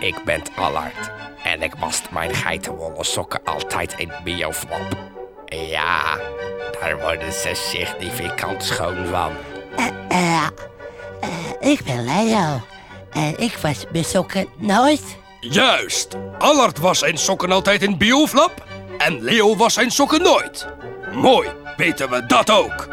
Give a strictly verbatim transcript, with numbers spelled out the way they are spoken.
ik ben Allard. En ik wast mijn geitenwolle sokken altijd in Bioflop. Ja, daar worden ze significant schoon van. Uh, uh, uh, ik ben Leo. En ik was mijn sokken nooit. Juist. Allard was zijn sokken altijd in Bioflop. En Leo was zijn sokken nooit. Mooi, weten we dat ook.